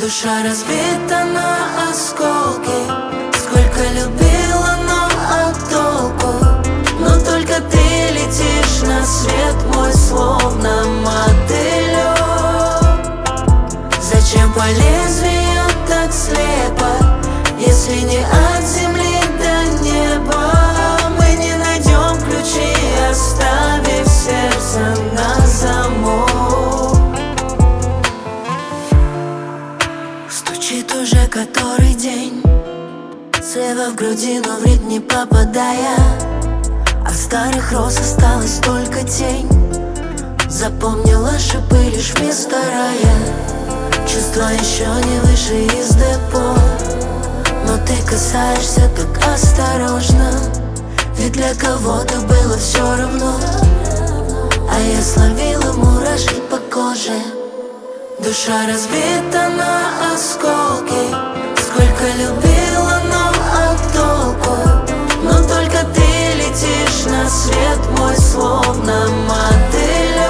Душа разбита на осколки. Сколько любила, но а толку? Но только ты летишь на свет мой, словно мотылек. Зачем по лезвию так слепо, если не от земли до неба? Мы не найдем ключи, оставив сердце на замок. Стучит уже который день, слева в груди, но в ритм не попадая. От старых роз осталась только тень. Запомнила шипы лишь вместо рая. Чувства еще не вышли из депо, но ты касаешься так осторожно, ведь для кого-то было все равно. А я словила мурашки по коже. Душа разбита на осколки. Сколько любила, но а толку? Но только ты летишь на свет мой, словно мотылек.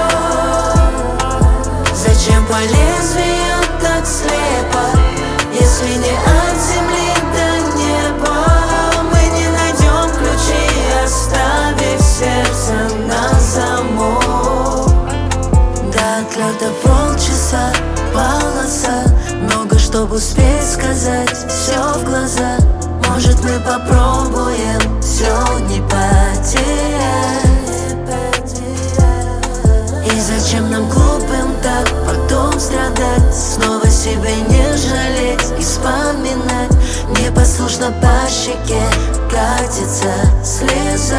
Зачем по лезвию так слепо, если не от земли до неба? Мы не найдем ключи, оставив сердце на замок. До отлета полчаса, полоса, много чтобы успеть сказать, все в глаза. Может, мы попробуем все не потерять? И зачем нам глупым так потом страдать? Снова себя не жалеть и вспоминать. Непослушно по щеке катится слеза.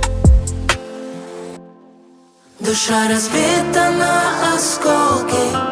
Душа разбита на осколки.